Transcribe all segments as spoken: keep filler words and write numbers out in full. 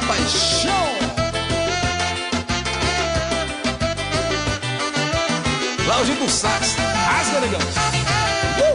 paixão. Claudinho do sax, rasga, negão. Uh!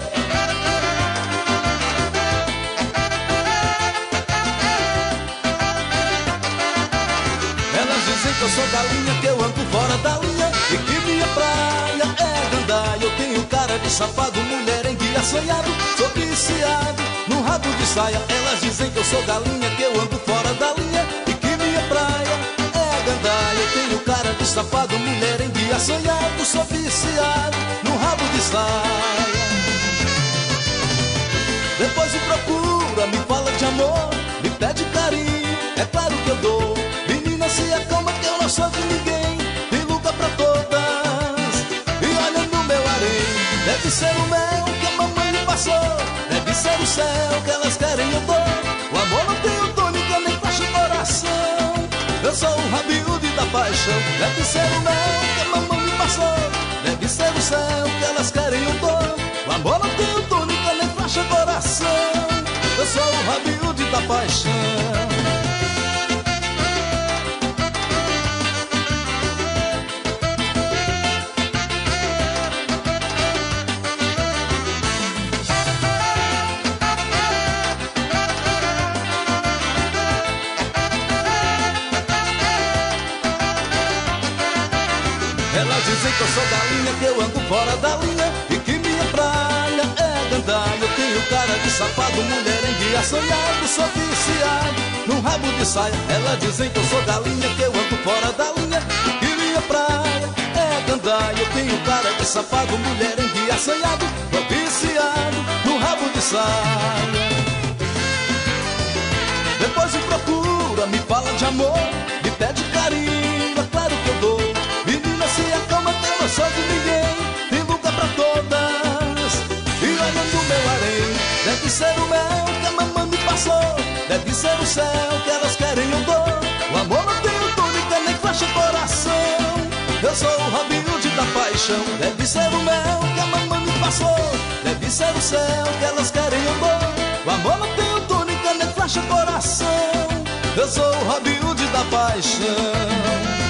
Elas dizem que eu sou galinha, que eu ando fora da linha e que minha praia é gandaia. Eu tenho cara de safado, mulherengue assanhado, sou viciado num rabo de saia. Elas dizem que eu sou galinha, que eu ando fora da linha e que minha praia é gandaia. Eu tenho cara de safado, mulherengue assanhado, sou viciado num rabo de saia. Depois me procura, me fala de amor, me pede carinho, é claro que eu dou. Menina, se acalma que eu não sou de ninguém, tem lugar pra todas. E olha no meu harém, deve ser o mel que a mamãe me passou, deve ser o céu que elas querem eu dou. O amor não tem tônica nem faixa o coração, eu sou o Rabiúde da paixão. Deve ser o mel que a mamãe me passou, deve ser o céu que elas querem eu dou. O amor não tem tônica nem faixa o coração, eu sou o Rabiúde da paixão. Elas dizem que eu sou galinha, que eu ando fora da linha e que minha praia é gandaia. Eu tenho cara de safado, mulherengue assanhado, sou viciado num rabo de saia. Elas dizem que eu sou galinha, que eu ando fora da linha e que minha praia é gandaia. Eu tenho cara de safado, mulherengue assanhado, sou viciado num rabo de saia. Depois me procura, me fala de amor, me pede carinho, é claro que eu dou. Menina, se acalma que eu não sou de ninguém, tem lugar pra todas. E olha no meu harém, deve ser o mel que a mamãe me passou, deve ser o céu que elas querem eu dou. O amor não tem tônica nem faixa coração, eu sou o Rabiúde da paixão. Deve ser o mel que a mamãe me passou, deve ser o céu que elas querem eu dou. O amor não tem tônica nem faixa coração, eu sou o Rabiúde da paixão.